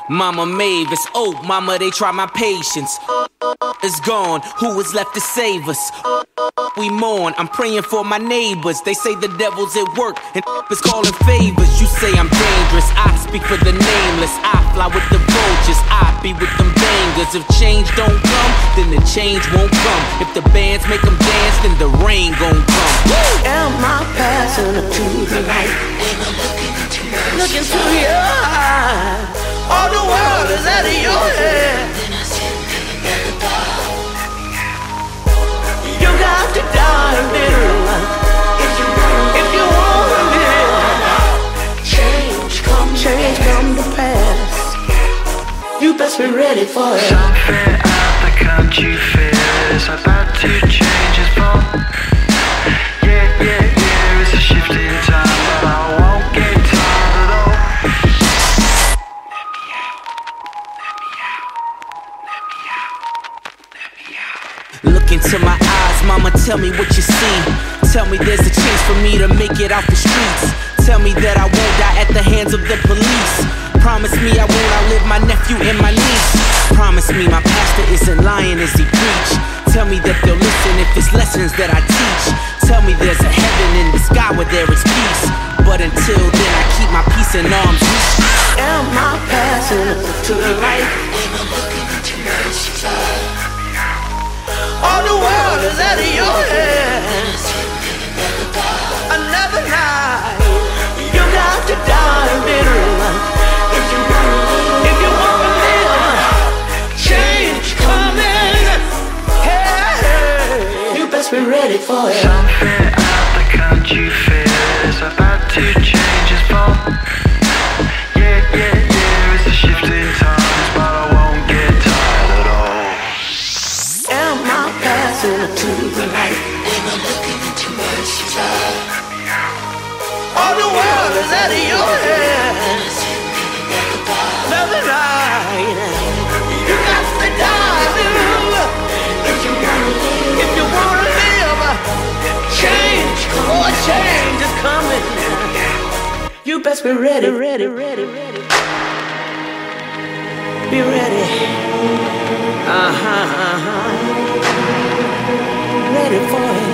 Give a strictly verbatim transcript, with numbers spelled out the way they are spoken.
Mama Mavis, oh mama, they try my patience. Is gone, who is left to save us? We mourn, I'm praying for my neighbors. They say the devil's at work and is calling favors. You say I'm dangerous, I speak for the nameless. I fly with the vultures, I be with them bangers. If change don't come, then the change won't come. If the bands make them dance, then the rain gon' come. Am I passing to the light? Looking through your eyes, all the world is out of your head. You got to die a little if you if you want to live. Change come, change come to pass. You best be ready for it. Something out the country feels about to change its form. Yeah, yeah, yeah, it's a shift in time, but I won't get tired at all. Let me out, let me out, let me out, let me out. Look into my eyes, mama, tell me what you see. Tell me there's a chance for me to make it out the streets. Tell me that I won't die at the hands of the police. Promise me I won't outlive my nephew and my niece. Promise me my pastor isn't lying as he preach. Tell me that they'll listen if it's lessons that I teach. Tell me there's a heaven in the sky where there is peace. But until then I keep my peace in arm's reach. Am I passing to the light? All the world is out of your head. Another night, you got to die a little. If you if you want to live, change coming. Hey, you best be ready for it. Something out the country feels about to change its form. Yeah, yeah, yeah, it's a shift in times, but I won't get tired at all. Am I passing to the light? Am I looking into mercy's eye? All the world is out of your head. Another night, you got to die, little. If you wanna live, If you wanna live, change, oh change is coming. You best be ready, ready, ready, ready. Be ready. Uh huh, uh huh. Ready for it.